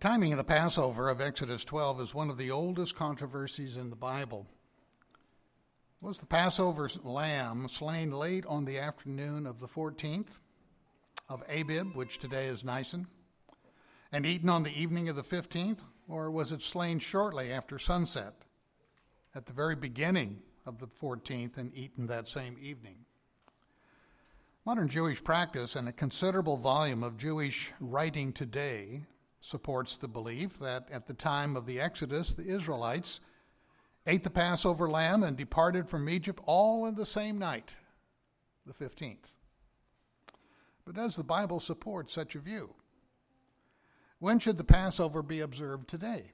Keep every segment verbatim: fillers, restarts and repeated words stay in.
timing of the Passover of Exodus twelve is one of the oldest controversies in the Bible. Was the Passover lamb slain late on the afternoon of the fourteenth of Abib, which today is Nisan, and eaten on the evening of the fifteenth, or was it slain shortly after sunset at the very beginning of the fourteenth and eaten that same evening? Modern Jewish practice and a considerable volume of Jewish writing today supports the belief that at the time of the Exodus, the Israelites ate the Passover lamb and departed from Egypt all in the same night, the fifteenth. But does the Bible support such a view? When should the Passover be observed today?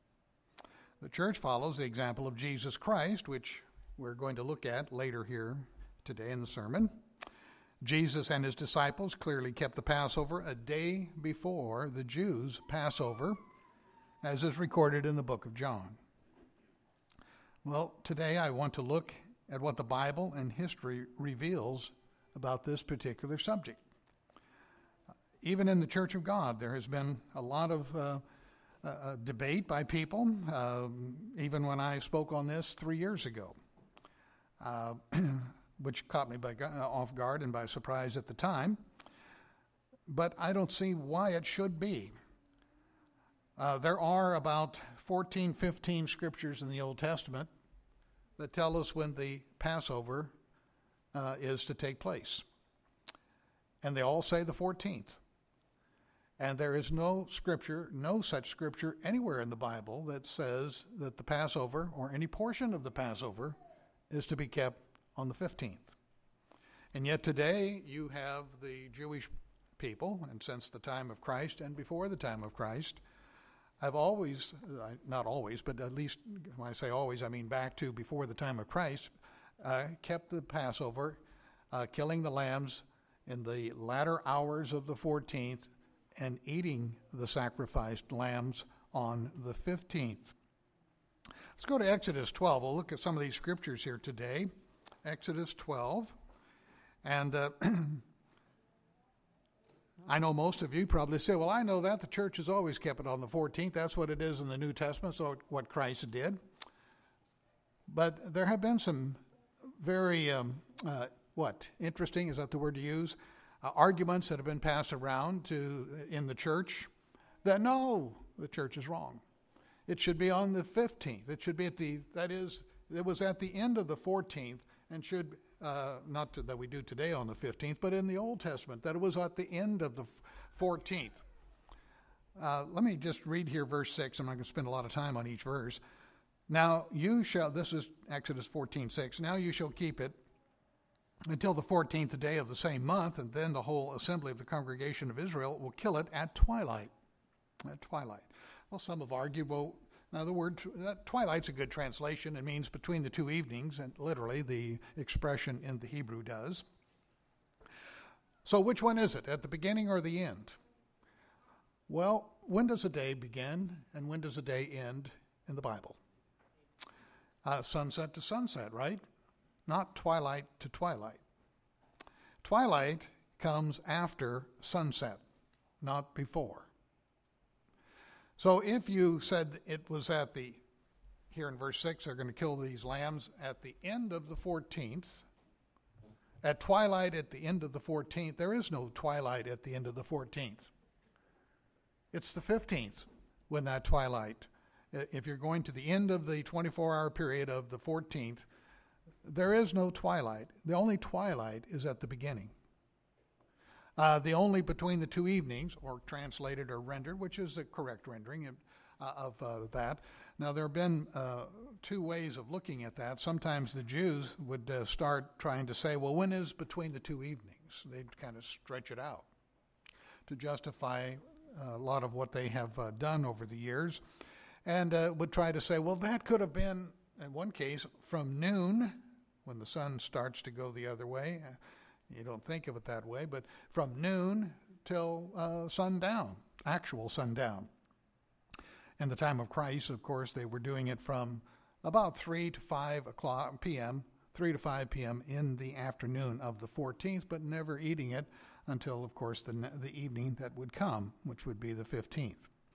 The church follows the example of Jesus Christ, which we're going to look at later here today in the sermon. Jesus and his disciples clearly kept the Passover a day before the Jews' Passover, as is recorded in the book of John. Well, today I want to look at what the Bible and history reveals about this particular subject. Even in the Church of God, there has been a lot of uh, uh, debate by people, uh, even when I spoke on this three years ago. Uh, which caught me by off guard and by surprise at the time. But I don't see why it should be. Uh, there are about fourteen, fifteen scriptures in the Old Testament that tell us when the Passover uh, is to take place. And they all say the fourteenth. And there is no scripture, no such scripture anywhere in the Bible that says that the Passover or any portion of the Passover is to be kept on the fifteenth. And yet today you have the Jewish people, and since the time of Christ and before the time of Christ, have always, not always, but at least when I say always, I mean back to before the time of Christ, uh, kept the Passover, uh, killing the lambs in the latter hours of the fourteenth and eating the sacrificed lambs on the fifteenth. Let's go to Exodus twelve. We'll look at some of these scriptures here today. Exodus twelve, and uh, I know most of you probably say, well, I know that. The church has always kept it on the fourteenth. That's what it is in the New Testament, so what Christ did. But there have been some very, um, uh, what, interesting, is that the word to use, uh, arguments that have been passed around to in the church that, no, the church is wrong. It should be on the fifteenth. It should be at the, that is, it was at the end of the fourteenth, and should, uh, not to, that we do today on the fifteenth, but in the Old Testament, that it was at the end of the fourteenth. Uh, let me just read here verse six. I'm not going to spend a lot of time on each verse. Now you shall, this is Exodus fourteen six, now you shall keep it until the fourteenth day of the same month, and then the whole assembly of the congregation of Israel will kill it at twilight. At twilight. Well, some have argued, well, now, the word that twilight's a good translation. It means between the two evenings, and literally the expression in the Hebrew does. So which one is it, at the beginning or the end? Well, when does a day begin and when does a day end in the Bible? Uh, sunset to sunset, right? Not twilight to twilight. Twilight comes after sunset, not before. So if you said it was at the, here in verse six, they're going to kill these lambs at the end of the fourteenth, at twilight at the end of the fourteenth, there is no twilight at the end of the fourteenth. It's the fifteenth when that twilight, if you're going to the end of the twenty-four hour period of the fourteenth, there is no twilight. The only twilight is at the beginning. Uh, the only between the two evenings, or translated or rendered, which is the correct rendering of, uh, of uh, that. Now, there have been uh, two ways of looking at that. Sometimes the Jews would uh, start trying to say, well, when is between the two evenings? They'd kind of stretch it out to justify a lot of what they have uh, done over the years, and uh, would try to say, well, that could have been, in one case, from noon, when the sun starts to go the other way. You don't think of it that way, but from noon till uh, sundown, actual sundown. In the time of Christ, of course, they were doing it from about three to five o'clock p.m., three to five p.m. in the afternoon of the fourteenth, but never eating it until, of course, the, the evening that would come, which would be the fifteenth.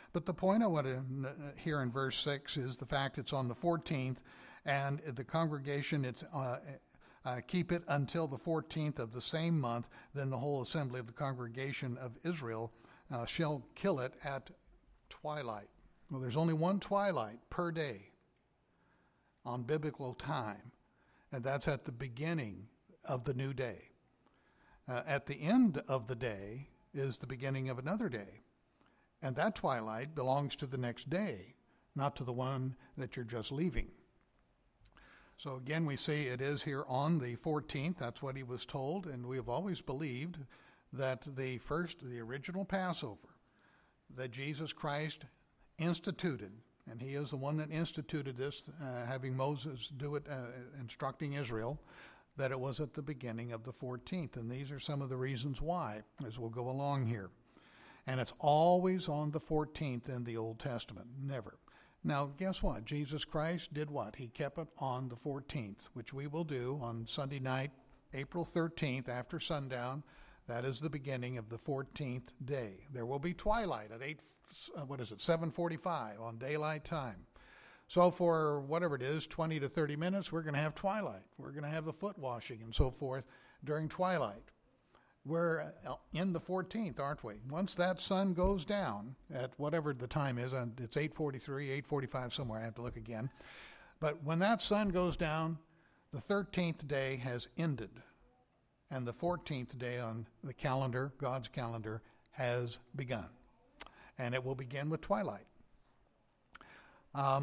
But the point I want to hear in verse six is the fact it's on the fourteenth, and the congregation, it's uh, uh, keep it until the fourteenth of the same month. Then the whole assembly of the congregation of Israel uh, shall kill it at twilight. Well, there's only one twilight per day on biblical time, and that's at the beginning of the new day. Uh, at the end of the day is the beginning of another day, and that twilight belongs to the next day, not to the one that you're just leaving. So again, we see it is here on the fourteenth. That's what he was told, and we have always believed that the first, the original Passover that Jesus Christ instituted, and he is the one that instituted this, uh, having Moses do it, uh, instructing Israel, that it was at the beginning of the fourteenth. And these are some of the reasons why, as we'll go along here. And it's always on the fourteenth in the Old Testament, never. Now, guess what? Jesus Christ did what? He kept it on the fourteenth, which we will do on Sunday night, April thirteenth, after sundown. That is the beginning of the fourteenth day. There will be twilight at eight, uh, what is it, seven forty-five on daylight time. So for whatever it is, twenty to thirty minutes, we're going to have twilight. We're going to have the foot washing and so forth during twilight. We're in the fourteenth, aren't we? Once that sun goes down at whatever the time is, and it's eight forty-three, eight forty-five somewhere, I have to look again. But when that sun goes down, the thirteenth day has ended. And the fourteenth day on the calendar, God's calendar, has begun. And it will begin with twilight. Um,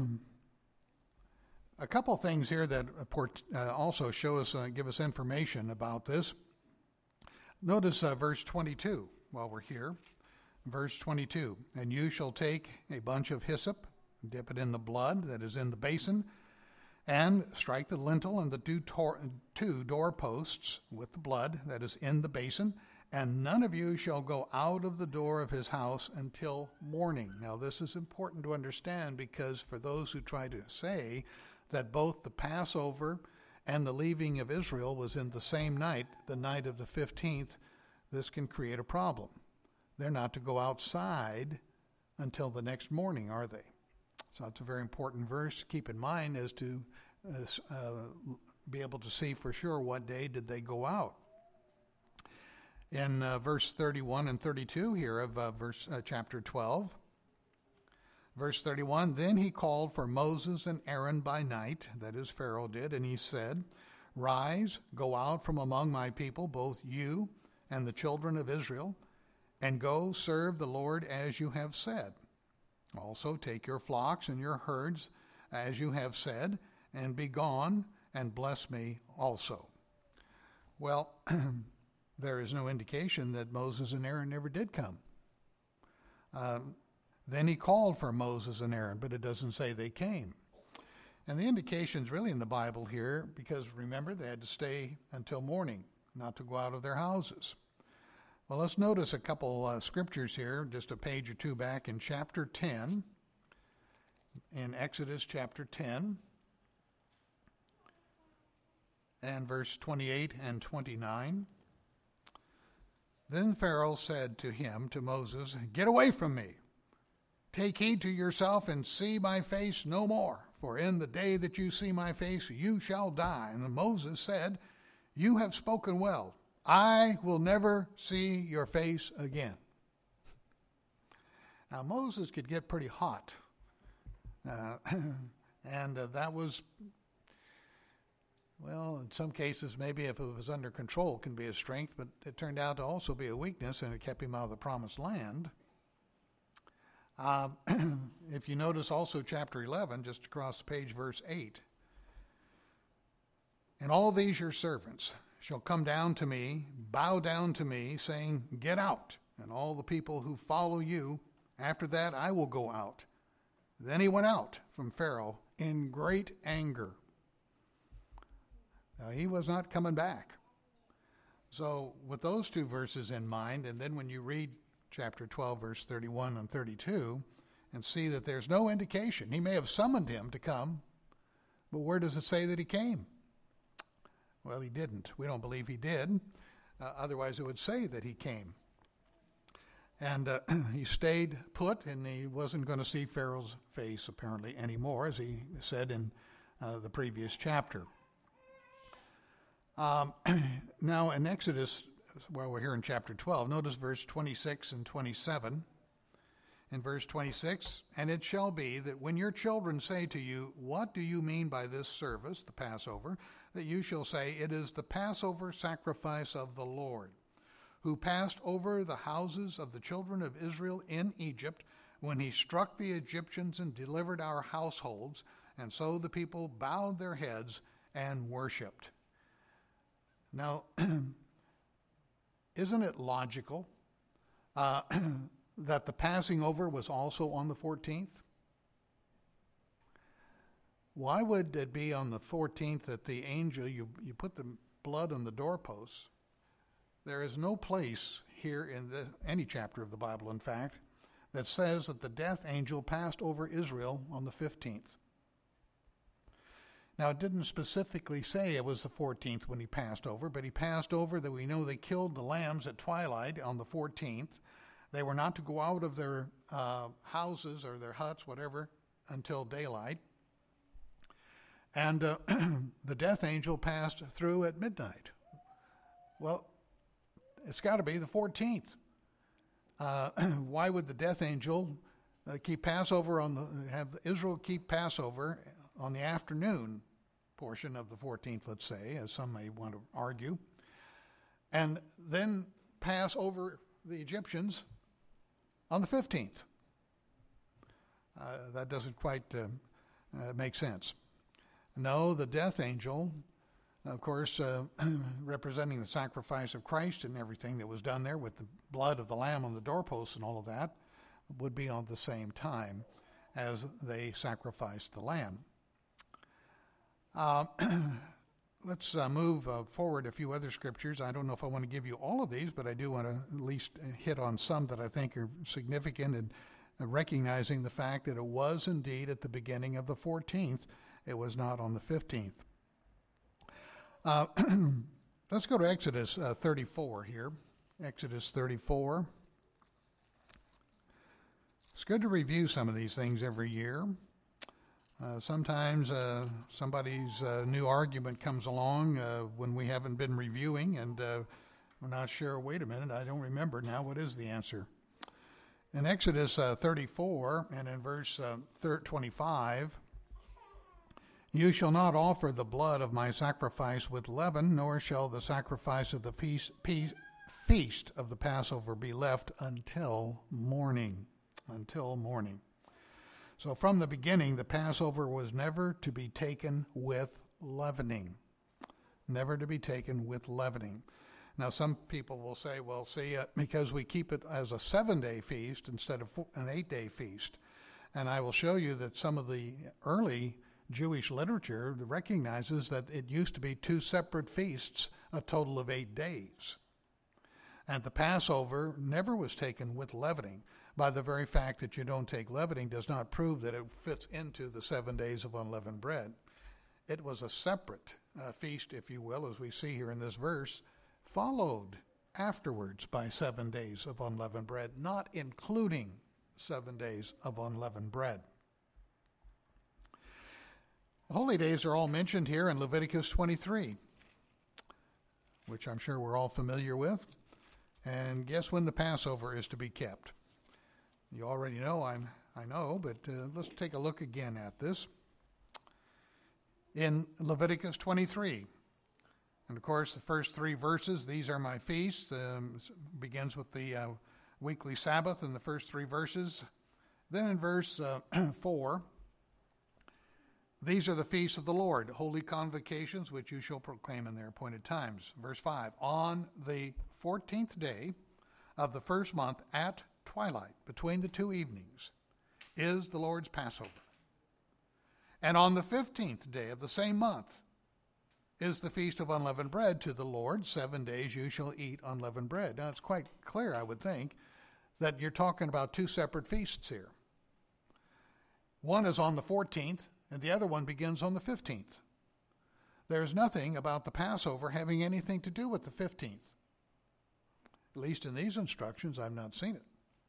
a couple things here that uh, also show us, uh, give us information about this. Notice uh, verse twenty-two while we're here. Verse twenty-two, and you shall take a bunch of hyssop, dip it in the blood that is in the basin, and strike the lintel and the two, tor- two doorposts with the blood that is in the basin, and none of you shall go out of the door of his house until morning. Now, this is important to understand, because for those who try to say that both the Passover and the leaving of Israel was in the same night, the night of the fifteenth, this can create a problem. They're not to go outside until the next morning, are they? So that's a very important verse to keep in mind, as to uh, uh, be able to see for sure what day did they go out. In uh, verse thirty-one and thirty-two here of uh, verse uh, chapter twelve, verse thirty-one, then he called for Moses and Aaron by night, that is Pharaoh did, and he said, rise, go out from among my people, both you and the children of Israel, and go serve the Lord as you have said. Also take your flocks and your herds as you have said, and be gone, and bless me also. Well, there is no indication that Moses and Aaron never did come. Um, then he called for Moses and Aaron, but it doesn't say they came. And the indication's really in the Bible here, because remember, they had to stay until morning, not to go out of their houses. Well, let's notice a couple uh, scriptures here, just a page or two back in chapter ten, in Exodus chapter ten, and verse twenty-eight and twenty-nine. Then Pharaoh said to him, to Moses, get away from me. Take heed to yourself and see my face no more, for in the day that you see my face you shall die. And Moses said, you have spoken well. I will never see your face again. Now, Moses could get pretty hot. Uh, and uh, that was, well, in some cases, maybe if it was under control, can be a strength, but it turned out to also be a weakness, and it kept him out of the promised land. Um, if you notice also chapter eleven, just across the page, verse eight. And all these your servants shall come down to me, bow down to me, saying, get out, and all the people who follow you, after that I will go out. Then he went out from Pharaoh in great anger. Now, he was not coming back. So with those two verses in mind, and then when you read chapter twelve, verse thirty-one and thirty-two, and see that there's no indication. He may have summoned him to come, but where does it say that he came? Well, he didn't. We don't believe he did. Uh, otherwise, it would say that he came. And uh, he stayed put, and he wasn't going to see Pharaoh's face apparently anymore, as he said in uh, the previous chapter. Um, now in Exodus, well, we're here in chapter twelve, notice verse twenty-six and twenty-seven. In verse twenty-six, and it shall be that when your children say to you, what do you mean by this service, the Passover, that you shall say, it is the Passover sacrifice of the Lord, who passed over the houses of the children of Israel in Egypt when he struck the Egyptians and delivered our households. And so the people bowed their heads and worshipped. Now, isn't it logical uh, that the passing over was also on the fourteenth? Why would it be on the fourteenth that the angel, you, you put the blood on the doorposts? There is no place here in the, any chapter of the Bible, in fact, that says that the death angel passed over Israel on the fifteenth. Now, it didn't specifically say it was the fourteenth when he passed over, but he passed over that we know they killed the lambs at twilight on the fourteenth. They were not to go out of their uh, houses or their huts, whatever, until daylight. And uh, the death angel passed through at midnight. Well, it's got to be the fourteenth. Uh, why would the death angel uh, keep Passover on the, have Israel keep Passover on the afternoon portion of the fourteenth, let's say, as some may want to argue, and then pass over the Egyptians on the fifteenth? Uh, that doesn't quite uh, uh, make sense. No, the death angel, of course, uh, representing the sacrifice of Christ and everything that was done there with the blood of the lamb on the doorposts and all of that, would be on the same time as they sacrificed the lamb. Uh, let's uh, move uh, forward a few other scriptures. I don't know if I want to give you all of these, but I do want to at least hit on some that I think are significant, and uh, recognizing the fact that it was indeed at the beginning of the fourteenth. It was not on the fifteenth. Uh, let's go to Exodus uh, thirty-four here. Exodus thirty-four. It's good to review some of these things every year. Uh, sometimes uh, somebody's uh, new argument comes along uh, when we haven't been reviewing, and uh, we're not sure, wait a minute, I don't remember now, what is the answer? In Exodus uh, thirty-four, and in verse uh, twenty-five, you shall not offer the blood of my sacrifice with leaven, nor shall the sacrifice of the peace, peace, feast of the Passover be left until morning. Until morning. So from the beginning, the Passover was never to be taken with leavening. Never to be taken with leavening. Now, some people will say, well, see, uh, because we keep it as a seven-day feast instead of an eight-day feast. And I will show you that some of the early Jewish literature recognizes that it used to be two separate feasts, a total of eight days. And the Passover never was taken with leavening. By the very fact that you don't take leavening does not prove that it fits into the seven days of unleavened bread. It was a separate uh, feast, if you will, as we see here in this verse, followed afterwards by seven days of unleavened bread, not including seven days of unleavened bread. The holy days are all mentioned here in Leviticus twenty-three, which I'm sure we're all familiar with. And guess when the Passover is to be kept? You already know, I'm, I know, but uh, let's take a look again at this. In Leviticus twenty-three, and of course the first three verses, these are my feasts, um, begins with the uh, weekly Sabbath in the first three verses. Then in verse uh, four, these are the feasts of the Lord, holy convocations, which you shall proclaim in their appointed times. Verse five, on the fourteenth day of the first month at twilight, between the two evenings, is the Lord's Passover. And on the fifteenth day of the same month is the Feast of Unleavened Bread to the Lord. Seven days you shall eat unleavened bread. Now, it's quite clear, I would think, that you're talking about two separate feasts here. One is on the fourteenth, and the other one begins on the fifteenth. There's nothing about the Passover having anything to do with the fifteenth. At least in these instructions, I've not seen it.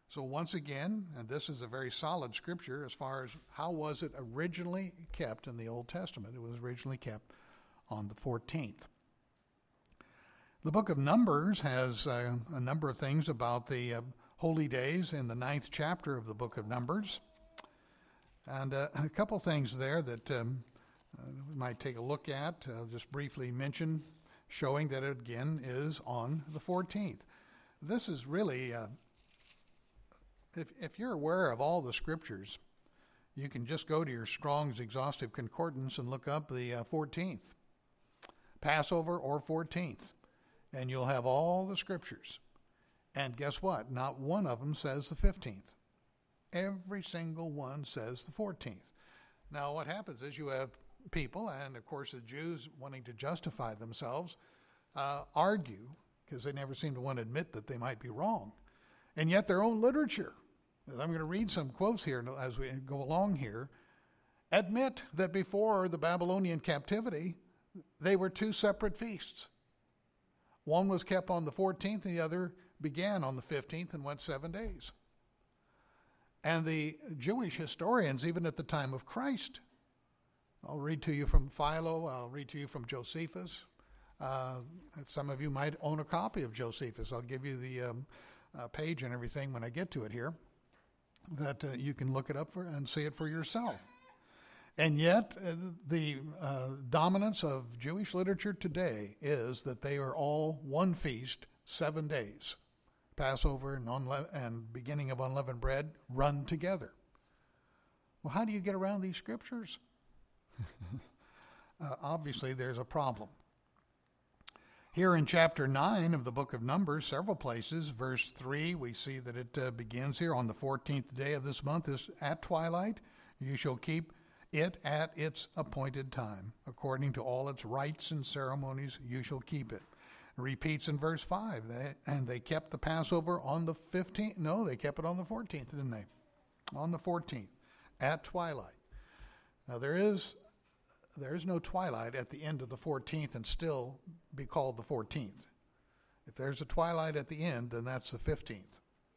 So once again, and this is a very solid scripture as far as how was it originally kept in the Old Testament. It was originally kept on the fourteenth. The book of Numbers has uh, a number of things about the uh, holy days in the ninth chapter of the book of Numbers. And uh, a couple things there that um, uh, we might take a look at. I'll just briefly mention, showing that it again is on the fourteenth. This is really, uh, if, if you're aware of all the scriptures, you can just go to your Strong's Exhaustive Concordance and look up the uh, fourteenth, Passover or fourteenth, and you'll have all the scriptures. And guess what? Not one of them says the fifteenth. Every single one says the fourteenth. Now what happens is you have people, and of course the Jews wanting to justify themselves, uh, argue, because they never seem to want to admit that they might be wrong. And yet their own literature, I'm going to read some quotes here as we go along here, admit that before the Babylonian captivity, they were two separate feasts. One was kept on the fourteenth, and the other began on the fifteenth and went seven days. And the Jewish historians, even at the time of Christ, I'll read to you from Philo, I'll read to you from Josephus. Uh, some of you might own a copy of Josephus. I'll give you the um, uh, page and everything when I get to it here, that uh, you can look it up for and see it for yourself. And yet, uh, the uh, dominance of Jewish literature today is that they are all one feast, seven days. Passover and, unle- and beginning of unleavened bread run together. Well, how do you get around these scriptures? uh, obviously, there's a problem. Here in chapter nine of the book of Numbers, several places, verse three, we see that it uh, begins here, on the fourteenth day of this month is at twilight. You shall keep it at its appointed time. According to all its rites and ceremonies, you shall keep it. Repeats in verse five, they, and they kept the Passover on the fifteenth. No, they kept it on the fourteenth, didn't they? On the fourteenth, at twilight. Now there is there is no twilight at the end of the fourteenth and still be called the fourteenth. If there's a twilight at the end, then that's the fifteenth.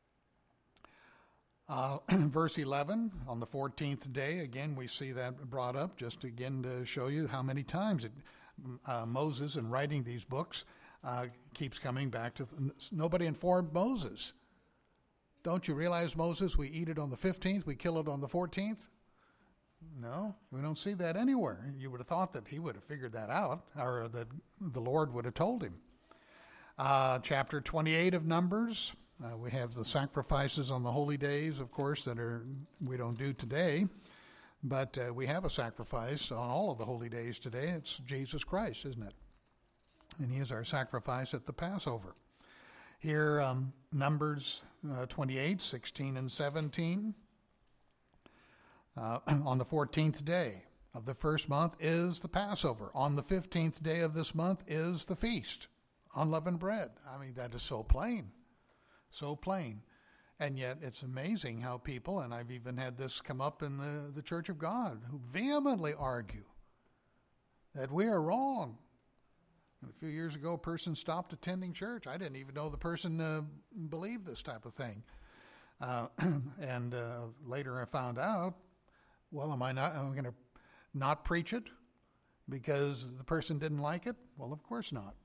Uh, verse eleven, on the fourteenth day, again we see that brought up, just again to show you how many times it, uh, Moses, in writing these books, Uh, keeps coming back to, nobody informed Moses. Don't you realize, Moses, we eat it on the fifteenth, we kill it on the fourteenth? No, we don't see that anywhere. You would have thought that he would have figured that out, or that the Lord would have told him. Uh, chapter twenty-eight of Numbers, uh, we have the sacrifices on the holy days, of course, that are we don't do today. But uh, we have a sacrifice on all of the holy days today. It's Jesus Christ, isn't it? And he is our sacrifice at the Passover. Here, um, Numbers uh, twenty-eight, sixteen and seventeen. Uh, on the fourteenth day of the first month is the Passover. On the fifteenth day of this month is the feast, unleavened bread. I mean, that is so plain, so plain. And yet it's amazing how people, and I've even had this come up in the, the Church of God, who vehemently argue that we are wrong. A few years ago, a person stopped attending church. I didn't even know the person uh, believed this type of thing. Uh, and uh, later I found out, well, am I not, am I going to not preach it because the person didn't like it? Well, of course not.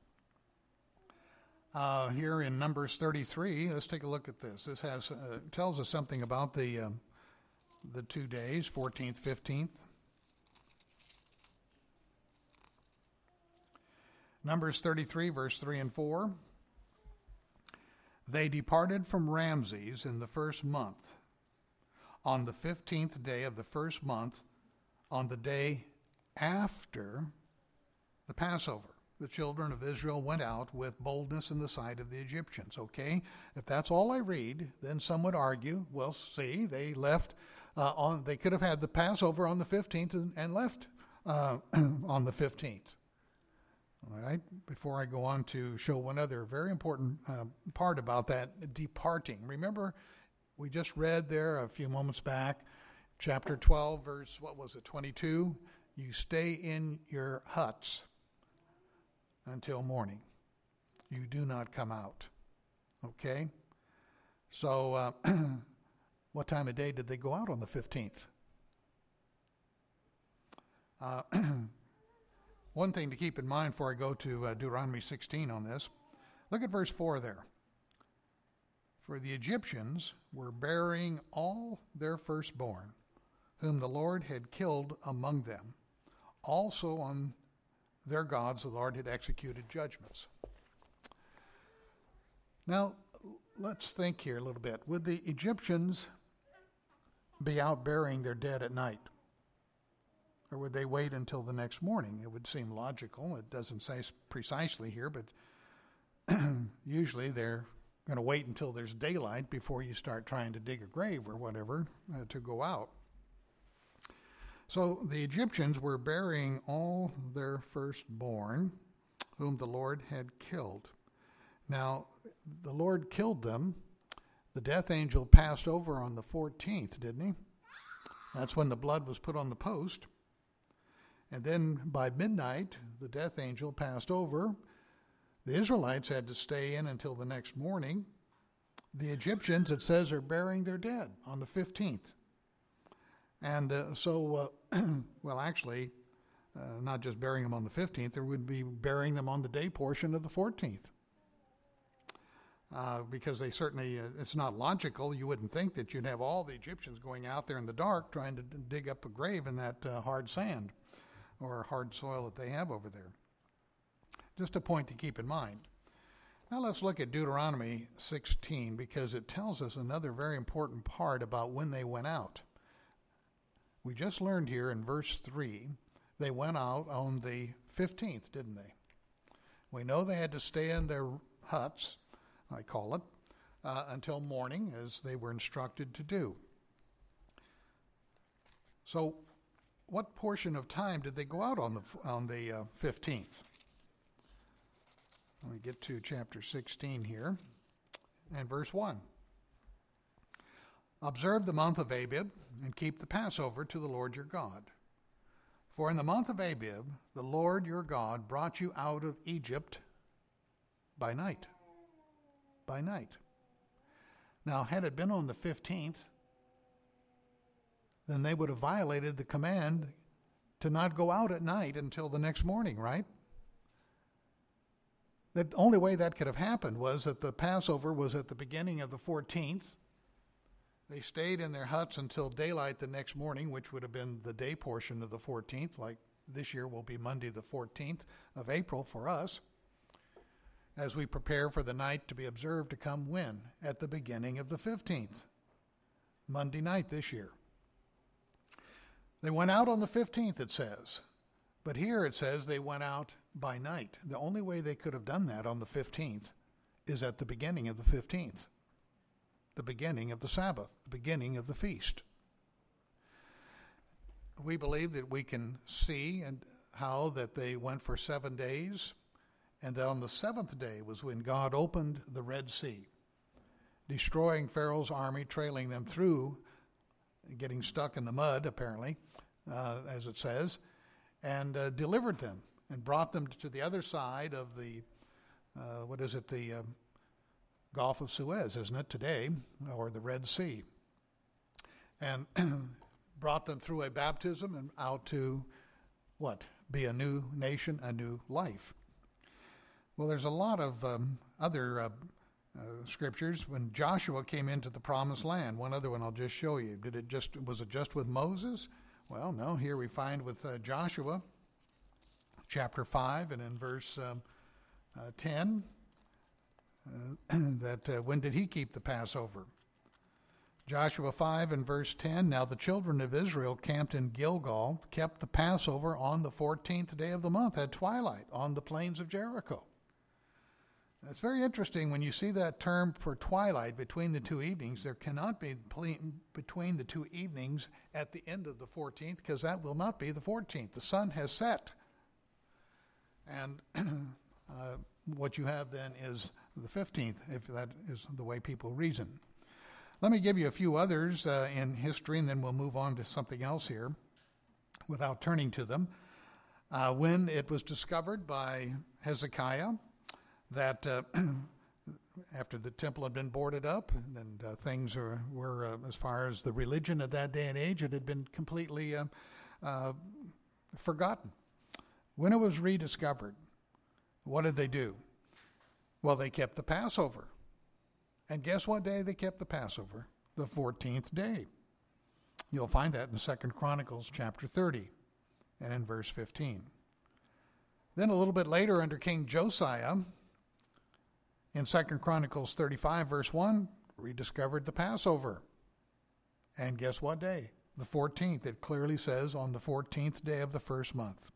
Uh, here in Numbers thirty-three, let's take a look at this. This has uh, tells us something about the um, the two days, fourteenth, fifteenth. Numbers thirty-three, verse three and four. They departed from Ramses in the first month, on the fifteenth day of the first month, on the day after the Passover. The children of Israel went out with boldness in the sight of the Egyptians. Okay, if that's all I read, then some would argue, well, see, they left uh, on, they could have had the Passover on the fifteenth and, and left uh, on the fifteenth. All right, before I go on to show one other very important uh, part about that departing. Remember, we just read there a few moments back, chapter twelve, verse, what was it, twenty-two? You stay in your huts until morning. You do not come out. Okay? So uh, what time of day did they go out on the fifteenth? Uh, one thing to keep in mind before I go to uh, Deuteronomy sixteen on this, look at verse four there. For the Egyptians were burying all their firstborn, whom the Lord had killed among them. Also on their gods the Lord had executed judgments. Now, let's think here a little bit. Would the Egyptians be out burying their dead at night? Or would they wait until the next morning? It would seem logical. It doesn't say precisely here, but usually they're going to wait until there's daylight before you start trying to dig a grave or whatever uh, to go out. So the Egyptians were burying all their firstborn, whom the Lord had killed. Now, the Lord killed them. The death angel passed over on the fourteenth, didn't he? That's when the blood was put on the post. And then by midnight, the death angel passed over. The Israelites had to stay in until the next morning. The Egyptians, it says, are burying their dead on the fifteenth. And uh, so, uh, well, actually, uh, not just burying them on the fifteenth, there would be burying them on the day portion of the fourteenth. Uh, because they certainly, uh, it's not logical. You wouldn't think that you'd have all the Egyptians going out there in the dark trying to d- dig up a grave in that uh, hard sand or hard soil that they have over there. Just a point to keep in mind. Now let's look at Deuteronomy sixteen, because it tells us another very important part about when they went out. We just learned here in verse three, they went out on the fifteenth, didn't they? We know they had to stay in their huts, I call it, uh, until morning, as they were instructed to do. So what portion of time did they go out on the on the uh, fifteenth? Let me get to chapter sixteen here, and verse one. Observe the month of Abib, and keep the Passover to the Lord your God. For in the month of Abib, the Lord your God brought you out of Egypt by night. By night. Now, had it been on the fifteenth, then they would have violated the command to not go out at night until the next morning, right? The only way that could have happened was that the Passover was at the beginning of the fourteenth. They stayed in their huts until daylight the next morning, which would have been the day portion of the fourteenth, like this year will be Monday the fourteenth of April for us, as we prepare for the night to be observed to come when? At the beginning of the fifteenth, Monday night this year. They went out on the fifteenth, it says. But here it says they went out by night. The only way they could have done that on the fifteenth is at the beginning of the fifteenth. The beginning of the Sabbath, the beginning of the feast. We believe that we can see and how that they went for seven days, and that on the seventh day was when God opened the Red Sea, destroying Pharaoh's army, trailing them through, getting stuck in the mud, apparently, uh, as it says, and uh, delivered them and brought them to the other side of the, uh, what is it, the uh, Gulf of Suez, isn't it, today, or the Red Sea, and brought them through a baptism and out to, what, be a new nation, a new life. Well, there's a lot of um, other uh, uh, scriptures. When Joshua came into the promised land, one other one I'll just show you. Did it just, was it just with Moses? Well, no, here we find with uh, Joshua, chapter five, and in verse um, uh, ten, Uh, that uh, when did he keep the Passover? Joshua five and verse ten, now the children of Israel camped in Gilgal, kept the Passover on the fourteenth day of the month at twilight on the plains of Jericho. It's very interesting when you see that term for twilight between the two evenings. There cannot be ple- between the two evenings at the end of the fourteenth, because that will not be the fourteenth. The sun has set. And uh, what you have then is the fifteenth, if that is the way people reason. Let me give you a few others uh, in history, and then we'll move on to something else here without turning to them. Uh, when it was discovered by Hezekiah that uh, after the temple had been boarded up, and, and uh, things are, were, uh, as far as the religion of that day and age, it had been completely uh, uh, forgotten. When it was rediscovered, what did they do? Well, they kept the Passover. And guess what day they kept the Passover? The fourteenth day. You'll find that in Second Chronicles chapter thirty and in verse fifteen. Then a little bit later under King Josiah, in Second Chronicles thirty-five verse one, rediscovered the Passover. And guess what day? The fourteenth. It clearly says on the fourteenth day of the first month.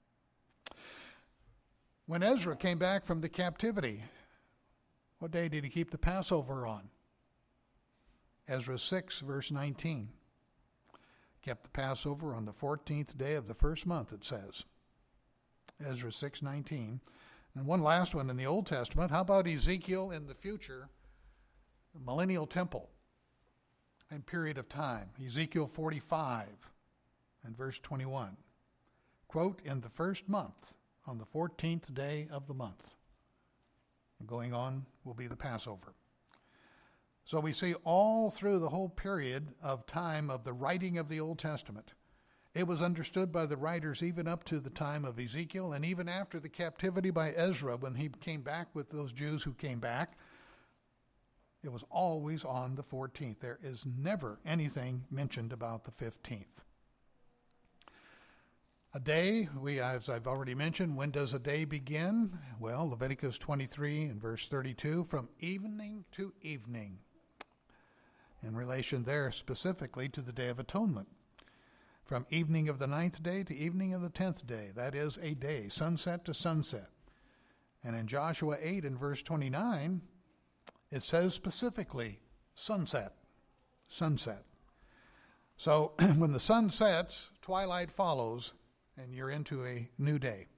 When Ezra came back from the captivity, what day did he keep the Passover on? Ezra six, verse nineteen. Kept the Passover on the fourteenth day of the first month, it says. Ezra six nineteen. And one last one in the Old Testament. How about Ezekiel in the future? Millennial temple and period of time. Ezekiel forty-five and verse twenty-one. Quote, in the first month, on the fourteenth day of the month. And going on will be the Passover. So we see all through the whole period of time of the writing of the Old Testament, it was understood by the writers even up to the time of Ezekiel, and even after the captivity by Ezra, when he came back with those Jews who came back, it was always on the fourteenth. There is never anything mentioned about the fifteenth. A day, we, as I've already mentioned, when does a day begin? Well, Leviticus twenty-three and verse thirty-two, from evening to evening, in relation there specifically to the Day of Atonement. From evening of the ninth day to evening of the tenth day, that is a day, sunset to sunset. And in Joshua eight and verse twenty-nine, it says specifically, sunset, sunset. So when the sun sets, twilight follows, and you're into a new day.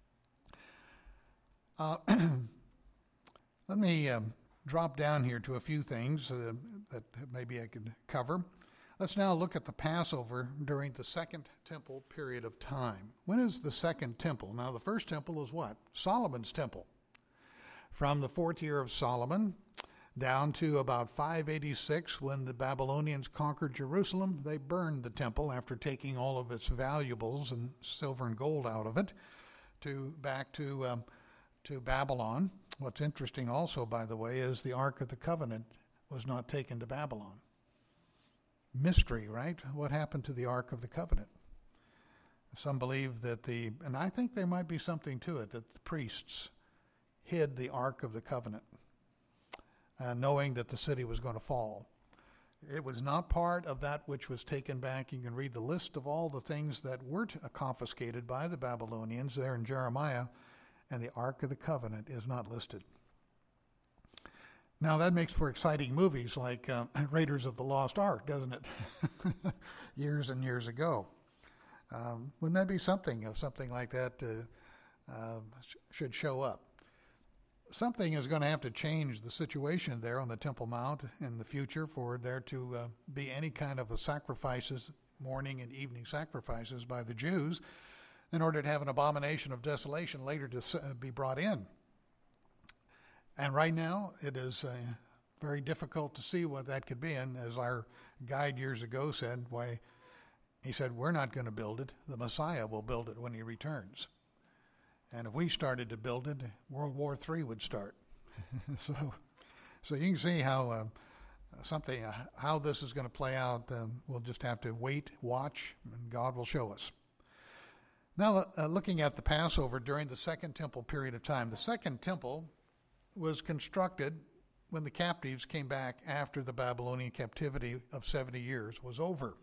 Uh, let me um, drop down here to a few things uh, that maybe I could cover. Let's now look at the Passover during the Second Temple period of time. When is the Second Temple? Now, the first temple is what? Solomon's temple. From the fourth year of Solomon down to about five eighty-six, when the Babylonians conquered Jerusalem, they burned the temple after taking all of its valuables and silver and gold out of it to back to um, to Babylon. What's interesting also, by the way, is the Ark of the Covenant was not taken to Babylon. Mystery, right? What happened to the Ark of the Covenant? Some believe that the, and I think there might be something to it, that the priests hid the Ark of the Covenant, Uh, knowing that the city was going to fall. It was not part of that which was taken back. You can read the list of all the things that were t- confiscated by the Babylonians there in Jeremiah, and the Ark of the Covenant is not listed. Now that makes for exciting movies like uh, Raiders of the Lost Ark, doesn't it? Years and years ago. Um, wouldn't that be something if something like that uh, uh, sh- should show up? Something is going to have to change the situation there on the Temple Mount in the future for there to uh, be any kind of a sacrifices, morning and evening sacrifices by the Jews, in order to have an abomination of desolation later to uh, be brought in. And right now, it is uh, very difficult to see what that could be. And as our guide years ago said, why, he said, we're not going to build it. The Messiah will build it when he returns. And if we started to build it, World War Three would start. so, so you can see how uh, something, uh, how this is going to play out. Um, we'll just have to wait, watch, and God will show us. Now, uh, looking at the Passover during the Second Temple period of time, the Second Temple was constructed when the captives came back after the Babylonian captivity of seventy years was over.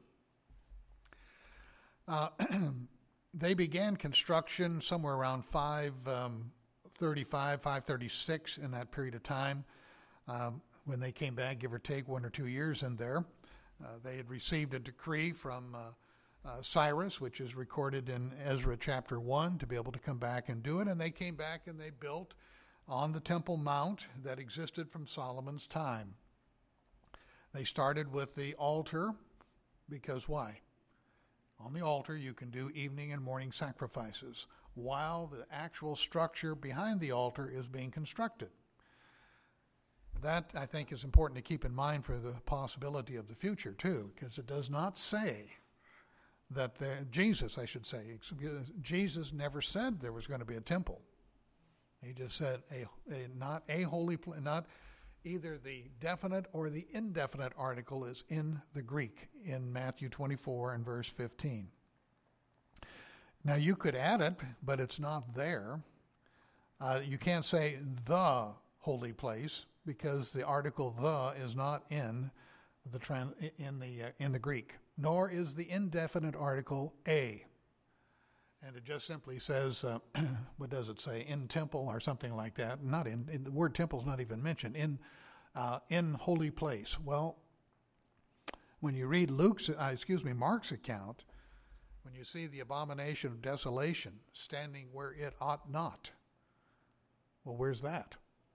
Uh, They began construction somewhere around five thirty-five, five thirty-six in that period of time. Um, when they came back, give or take one or two years in there, uh, they had received a decree from uh, uh, Cyrus, which is recorded in Ezra chapter one, to be able to come back and do it. And they came back and they built on the Temple Mount that existed from Solomon's time. They started with the altar, because why? On the altar, you can do evening and morning sacrifices while the actual structure behind the altar is being constructed. that, I think, is important to keep in mind for the possibility of the future, too, because it does not say that there, Jesus, I should say, Jesus never said there was going to be a temple. He just said a, a not a holy place, not either the definite or the indefinite article is in the Greek in Matthew twenty-four and verse fifteen. Now you could add it, but it's not there. Uh, you can't say the holy place because the article "the" is not in the trans, in the uh, in the Greek, nor is the indefinite article "a." And it just simply says, uh, what does it say? In temple or something like that. Not in, in the word temple is not even mentioned. In uh, in holy place. Well, when you read Luke's, uh, excuse me, Mark's account, when you see the abomination of desolation standing where it ought not, well, where's that?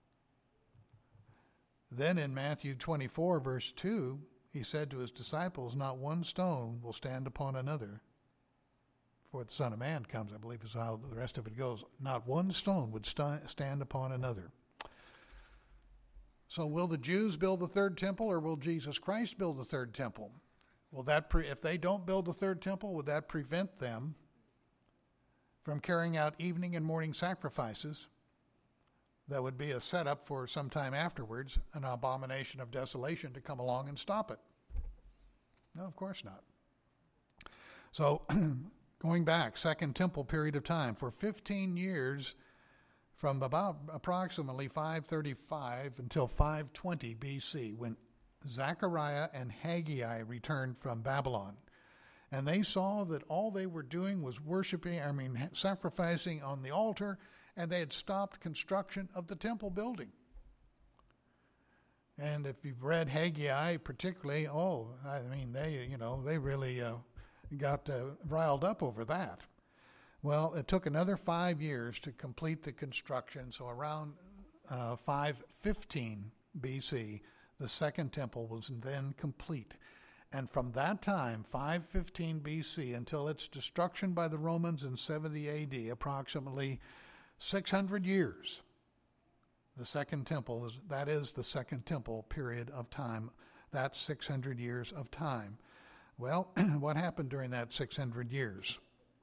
Then in Matthew twenty-four, verse two, he said to his disciples, "Not one stone will stand upon another. Before the Son of Man comes," I believe is how the rest of it goes. Not one stone would st- stand upon another. So will the Jews build the third temple, or will Jesus Christ build the third temple? Will that pre- if they don't build the third temple, would that prevent them from carrying out evening and morning sacrifices? That would be a setup for some time afterwards, an abomination of desolation to come along and stop it. No, of course not. So going back, Second Temple period of time, for fifteen years, from about approximately five thirty-five until five twenty B C, when Zechariah and Haggai returned from Babylon. And they saw that all they were doing was worshiping, I mean, sacrificing on the altar, and they had stopped construction of the temple building. And if you've read Haggai particularly, oh, I mean, they, you know, they really uh, got uh, riled up over that. Well, it took another five years to complete the construction. So around uh, five fifteen B C, the second temple was then complete. And from that time, five fifteen B C, until its destruction by the Romans in seventy A D, approximately six hundred years, the second temple, is, that is the second temple period of time. That's six hundred years of time. Well, what happened during that six hundred years?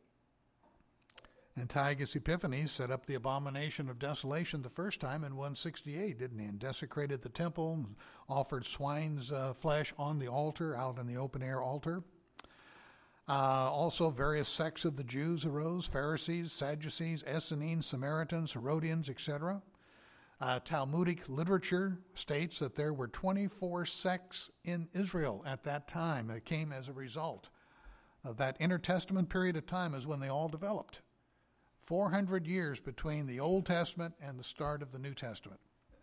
Antiochus Epiphanes set up the abomination of desolation the first time in one sixty-eight, didn't he? And desecrated the temple, and offered swine's uh, flesh on the altar, out in the open-air altar. Uh, also, various sects of the Jews arose: Pharisees, Sadducees, Essenes, Samaritans, Herodians, et cetera. Uh, Talmudic literature states that there were twenty-four sects in Israel at that time that came as a result of that intertestament period of time, is when they all developed. four hundred years between the Old Testament and the start of the New Testament.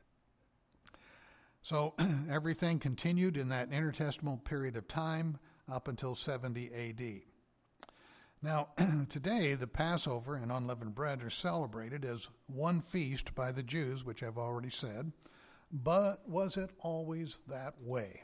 So everything continued in that intertestamental period of time up until seventy A D. Now, today, the Passover and unleavened bread are celebrated as one feast by the Jews, which I've already said. But was it always that way?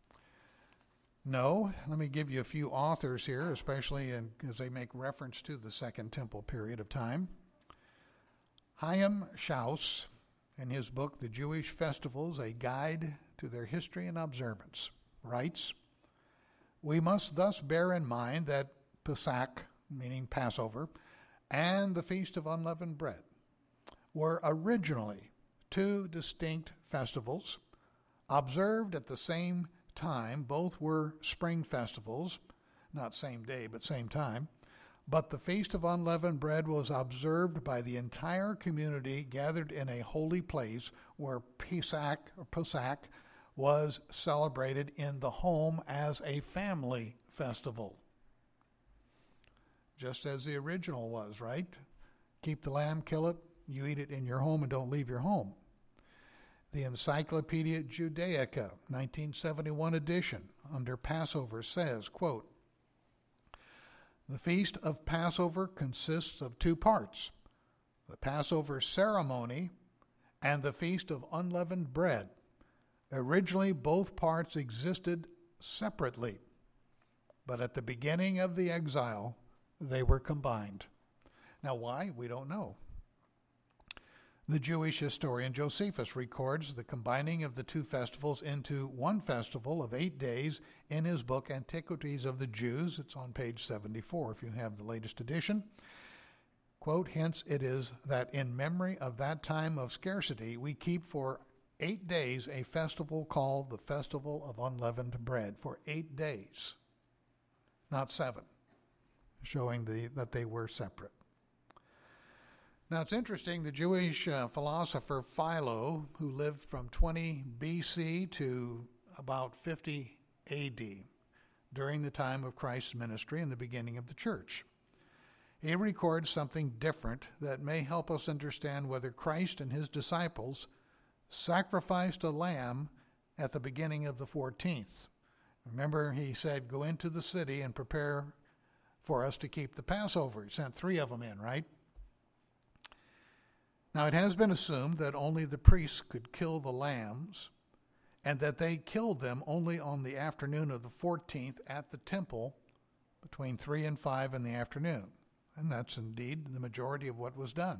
No. Let me give you a few authors here, especially in, as they make reference to the Second Temple period of time. Chaim Schaus, in his book, The Jewish Festivals, A Guide to Their History and Observance, writes, "We must thus bear in mind that Pesach, meaning Passover, and the Feast of Unleavened Bread were originally two distinct festivals, observed at the same time. Both were spring festivals, not same day, but same time. But the Feast of Unleavened Bread was observed by the entire community gathered in a holy place where Pesach, or Pesach was celebrated in the home as a family festival. Just as the original was, right? Keep the lamb, kill it, you eat it in your home and don't leave your home. The Encyclopedia Judaica, nineteen seventy-one edition, under Passover says, quote, "The Feast of Passover consists of two parts, the Passover ceremony and the Feast of Unleavened Bread. Originally, both parts existed separately, but at the beginning of the exile, they were combined." Now, why? We don't know. The Jewish historian Josephus records the combining of the two festivals into one festival of eight days in his book Antiquities of the Jews. It's on page seventy-four if you have the latest edition. Quote, hence it is that in memory of that time of scarcity, we keep for eight days a festival called the Festival of Unleavened Bread. For eight days, not seven, showing the, that they were separate. Now it's interesting, the Jewish uh, philosopher Philo, who lived from twenty B C to about fifty A D, during the time of Christ's ministry and the beginning of the church, he records something different that may help us understand whether Christ and his disciples sacrificed a lamb at the beginning of the fourteenth. Remember, he said, go into the city and prepare for us to keep the Passover. He sent three of them in, right? Now, it has been assumed that only the priests could kill the lambs, and that they killed them only on the afternoon of the fourteenth at the temple between three and five in the afternoon. And that's indeed the majority of what was done.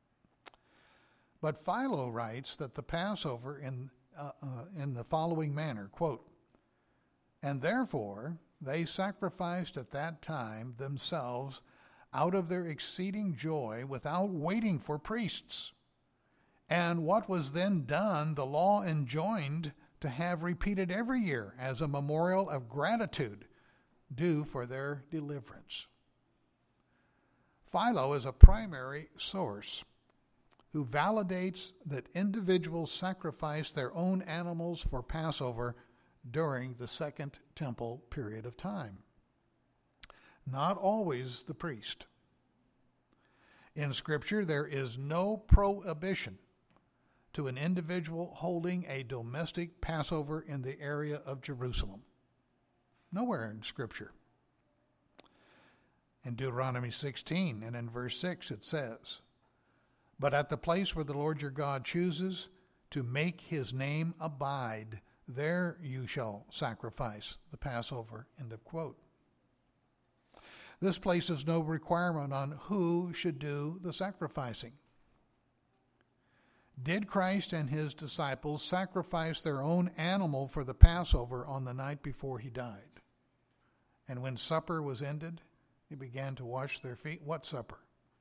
But Philo writes that the Passover in, uh, uh, in the following manner, quote, and therefore they sacrificed at that time themselves out of their exceeding joy without waiting for priests. And what was then done, the law enjoined to have repeated every year as a memorial of gratitude due for their deliverance. Philo is a primary source who validates that individuals sacrifice their own animals for Passover during the Second Temple period of time. Not always the priest. In Scripture, there is no prohibition to an individual holding a domestic Passover in the area of Jerusalem. Nowhere in Scripture. In Deuteronomy sixteen and in verse six it says, but at the place where the Lord your God chooses to make his name abide, there you shall sacrifice the Passover, end of quote. This places no requirement on who should do the sacrificing. Did Christ and his disciples sacrifice their own animal for the Passover on the night before he died? And when supper was ended, they began to wash their feet. What supper?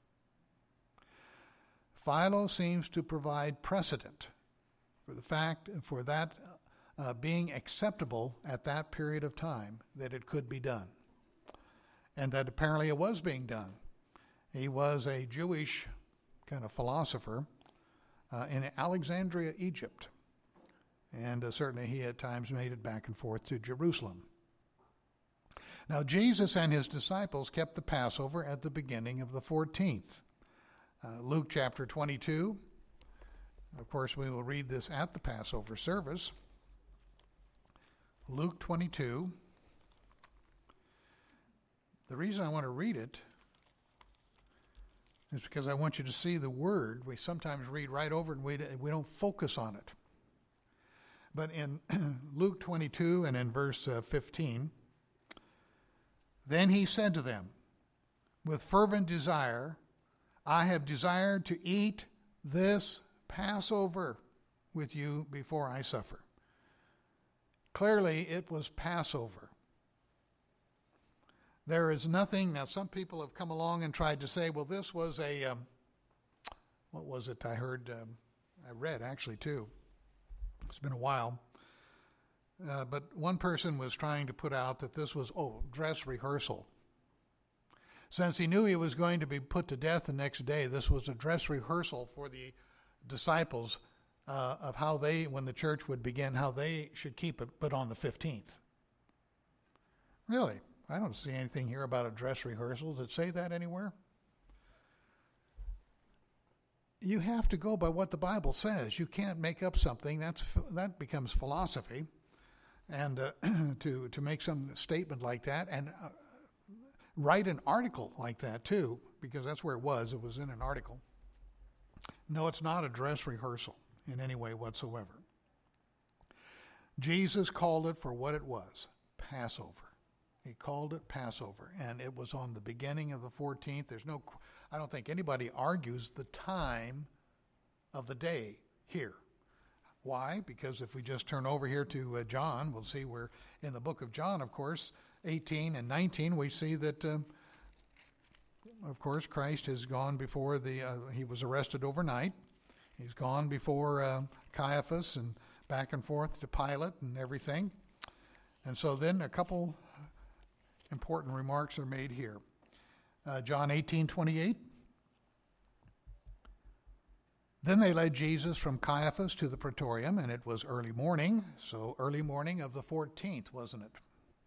Philo seems to provide precedent for the fact, for that uh, being acceptable at that period of time, that it could be done. And that apparently it was being done. He was a Jewish kind of philosopher uh, in Alexandria, Egypt. And uh, certainly he at times made it back and forth to Jerusalem. Now, Jesus and his disciples kept the Passover at the beginning of the fourteenth. Uh, Luke chapter twenty-two. Of course, we will read this at the Passover service. Luke twenty-two. The reason I want to read it is because I want you to see the word. We sometimes read right over it and we, we don't focus on it. But in Luke twenty-two and in verse uh, fifteen, then he said to them, with fervent desire, I have desired to eat this Passover with you before I suffer. Clearly, it was Passover. There is nothing, now some people have come along and tried to say, well, this was a, um, what was it I heard, um, I read actually too. It's been a while. Uh, but one person was trying to put out that this was, oh, dress rehearsal. Since he knew he was going to be put to death the next day, this was a dress rehearsal for the disciples uh, of how they, when the church would begin, how they should keep it, but on the fifteenth. Really? I don't see anything here about a dress rehearsal. Does it say that anywhere? You have to go by what the Bible says. You can't make up something. That's that becomes philosophy. And uh, to to make some statement like that and uh, write an article like that too, because that's where it was. It was in an article. No, it's not a dress rehearsal in any way whatsoever. Jesus called it for what it was, Passover. He called it Passover, and it was on the beginning of the fourteenth. There's no, I don't think anybody argues the time of the day here. Why? Because if we just turn over here to uh, John, we'll see where in the book of John, of course, eighteen and nineteen, we see that, uh, of course, Christ has gone before the, uh, he was arrested overnight. He's gone before uh, Caiaphas and back and forth to Pilate and everything. And so then a couple important remarks are made here. Uh, John eighteen twenty-eight. Then they led Jesus from Caiaphas to the praetorium, and it was early morning, so early morning of the fourteenth, wasn't it?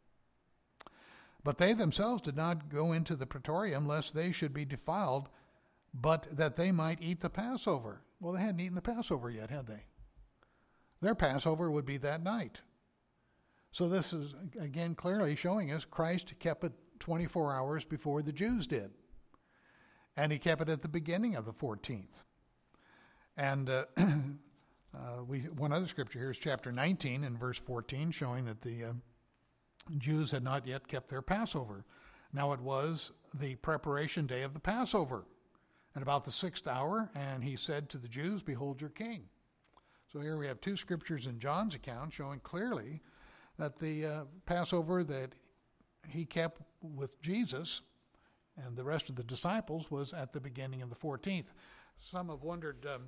But they themselves did not go into the praetorium, lest they should be defiled, but that they might eat the Passover. Well, they hadn't eaten the Passover yet, had they? Their Passover would be that night. So this is, again, clearly showing us Christ kept it twenty-four hours before the Jews did. And he kept it at the beginning of the fourteenth. And uh, uh, we one other scripture here is chapter nineteen and verse fourteen, showing that the uh, Jews had not yet kept their Passover. Now it was the preparation day of the Passover, at about the sixth hour, and he said to the Jews, "Behold your king." So here we have two scriptures in John's account showing clearly that the uh, Passover that he kept with Jesus and the rest of the disciples was at the beginning of the fourteenth. Some have wondered, um,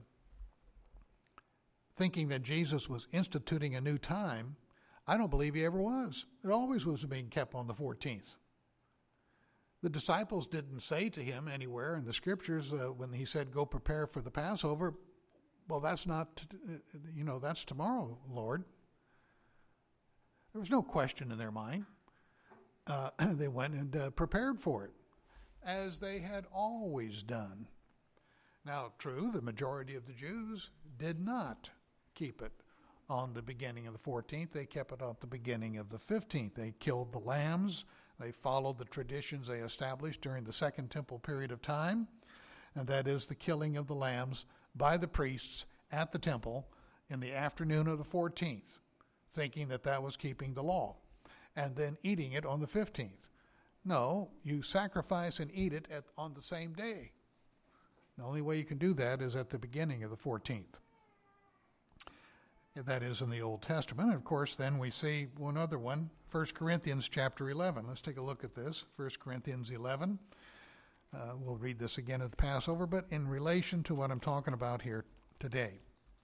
thinking that Jesus was instituting a new time. I don't believe he ever was. It always was being kept on the fourteenth. The disciples didn't say to him anywhere in the scriptures uh, when he said, "Go prepare for the Passover," well, that's not, you know, that's tomorrow, Lord. There was no question in their mind. Uh, they went and uh, prepared for it, as they had always done. Now, true, the majority of the Jews did not keep it on the beginning of the fourteenth. They kept it at the beginning of the fifteenth. They killed the lambs. They followed the traditions they established during the Second Temple period of time, and that is the killing of the lambs by the priests at the temple in the afternoon of the fourteenth, thinking that that was keeping the law, and then eating it on the fifteenth. No, you sacrifice and eat it at, on the same day. The only way you can do that is at the beginning of the fourteenth. That is in the Old Testament. And of course, then we see one other one, First Corinthians chapter eleven. Let's take a look at this, First Corinthians eleven. Uh, we'll read this again at the Passover, but in relation to what I'm talking about here today.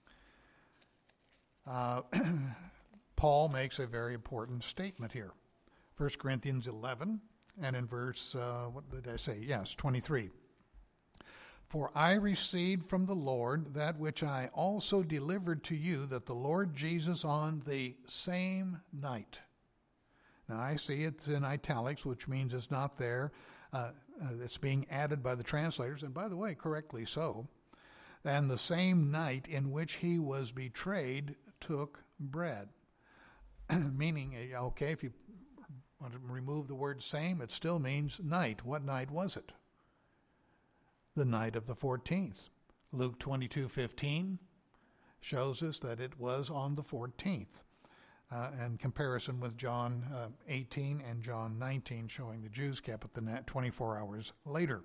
Uh, Paul makes a very important statement here. First Corinthians eleven, and in verse, uh, what did I say? Yes, twenty-three. For I received from the Lord that which I also delivered to you, that the Lord Jesus on the same night. Now I see it's in italics, which means it's not there. Uh, uh, it's being added by the translators, and by the way, correctly so. And the same night in which he was betrayed took bread. Meaning, okay, if you want to remove the word same, it still means night. What night was it? The night of the fourteenth. Luke twenty-two fifteen shows us that it was on the fourteenth. Uh, in comparison with John uh, eighteen and John nineteen, showing the Jews kept it the net twenty-four hours later.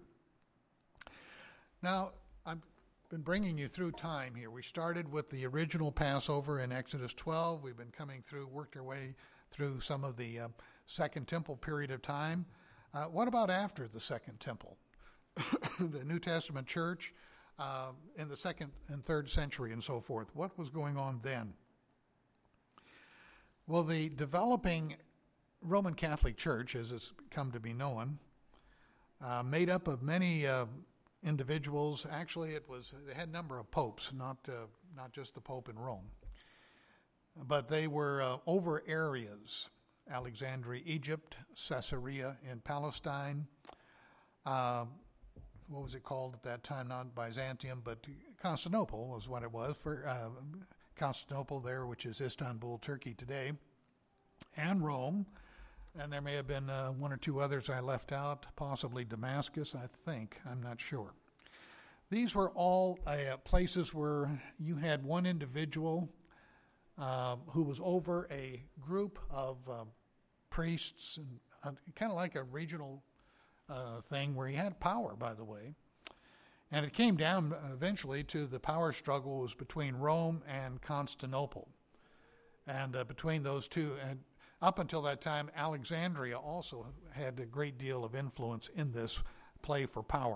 Now, I've been bringing you through time here. We started with the original Passover in Exodus twelve. We've been coming through, worked our way through some of the uh, Second Temple period of time. Uh, what about after the Second Temple? The New Testament church uh, in the second and third century and so forth. What was going on then? Well, the developing Roman Catholic Church, as it's come to be known, uh, made up of many uh, individuals. Actually, it was they had a number of popes, not uh, not just the Pope in Rome, but they were uh, over areas: Alexandria, Egypt; Caesarea in Palestine. Uh, what was it called at that time? Not Byzantium, but Constantinople was what it was for. Uh, Constantinople there, which is Istanbul, Turkey today, and Rome, and there may have been uh, one or two others I left out, possibly Damascus, I think, I'm not sure. These were all uh, places where you had one individual uh, who was over a group of uh, priests, and uh, kind of like a regional uh, thing where he had power, by the way. And it came down eventually to the power struggles between Rome and Constantinople. And uh, between those two, and up until that time, Alexandria also had a great deal of influence in this play for power.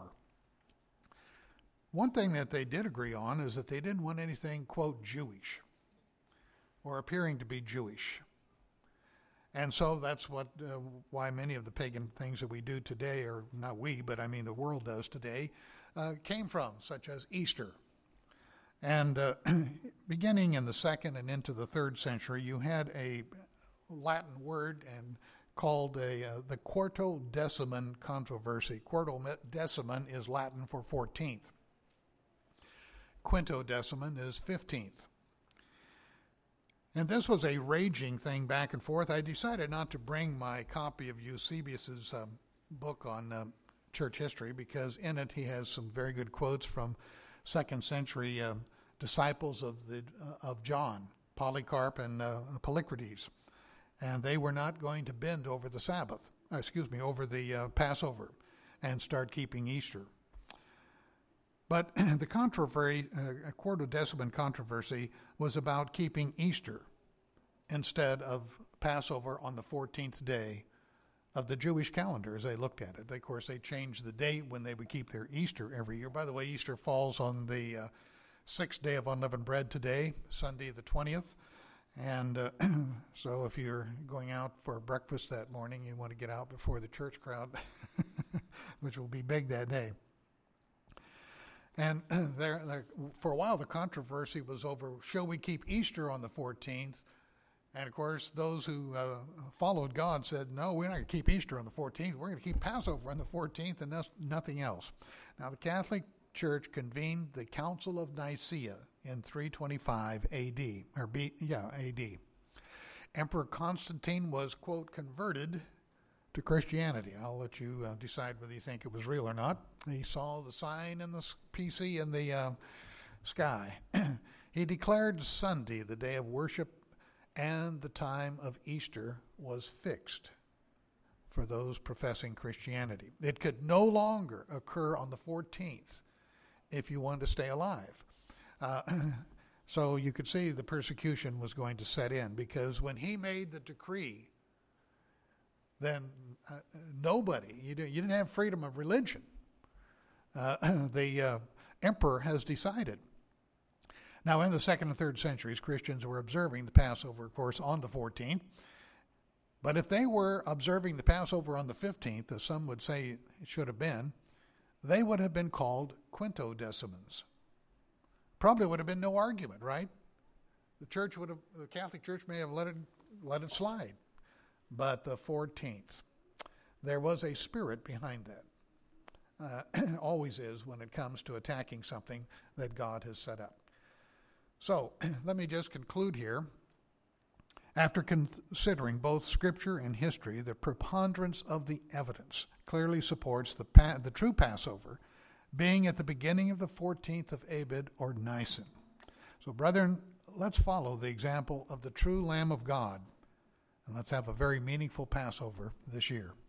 One thing that they did agree on is that they didn't want anything, quote, Jewish, or appearing to be Jewish. And so that's what uh, why many of the pagan things that we do today, or not we, but I mean the world does today, uh, came from, such as Easter. And uh, beginning in the second and into the third century, you had a Latin word and called a uh, the Quartodeciman controversy. Quartodeciman is Latin for fourteenth. Quintodeciman is fifteenth. And this was a raging thing back and forth. I decided not to bring my copy of Eusebius's um, book on um, church history, because in it he has some very good quotes from second century um, disciples of the uh, of John, Polycarp and uh, Polycrates. And they were not going to bend over the Sabbath, uh, excuse me, over the uh, Passover and start keeping Easter. But the controversy, uh, Quartodeciman controversy, was about keeping Easter instead of Passover on the fourteenth day of the Jewish calendar as they looked at it. Of course, they changed the date when they would keep their Easter every year. By the way, Easter falls on the uh, sixth day of unleavened bread today, Sunday the twentieth. And uh, so if you're going out for breakfast that morning, you want to get out before the church crowd, which will be big that day. And there, there, for a while, the controversy was over, shall we keep Easter on the fourteenth? And, of course, those who uh, followed God said, no, we're not going to keep Easter on the fourteenth. We're going to keep Passover on the fourteenth and nothing else. Now, the Catholic Church convened the Council of Nicaea in three twenty-five A D, or B, yeah, A D. Emperor Constantine was, quote, converted to Christianity. I'll let you uh, decide whether you think it was real or not. He saw the sign in the P C in the uh, sky. He declared Sunday the day of worship, and the time of Easter was fixed for those professing Christianity. It could no longer occur on the fourteenth if you wanted to stay alive. Uh, so you could see the persecution was going to set in, because when he made the decree, then uh, nobody, you didn't, you didn't have freedom of religion. Uh, the uh, emperor has decided. Now, in the second and third centuries, Christians were observing the Passover, of course, on the fourteenth. But if they were observing the Passover on the fifteenth, as some would say it should have been, they would have been called Quintodecimans. Probably would have been no argument, right? The church would have, the Catholic Church may have let it let it slide. But the fourteenth, there was a spirit behind that. Uh, always is when it comes to attacking something that God has set up. So let me just conclude here. After considering both Scripture and history, the preponderance of the evidence clearly supports the pa- the true Passover being at the beginning of the fourteenth of Abib or Nisan. So, brethren, let's follow the example of the true Lamb of God, and let's have a very meaningful Passover this year.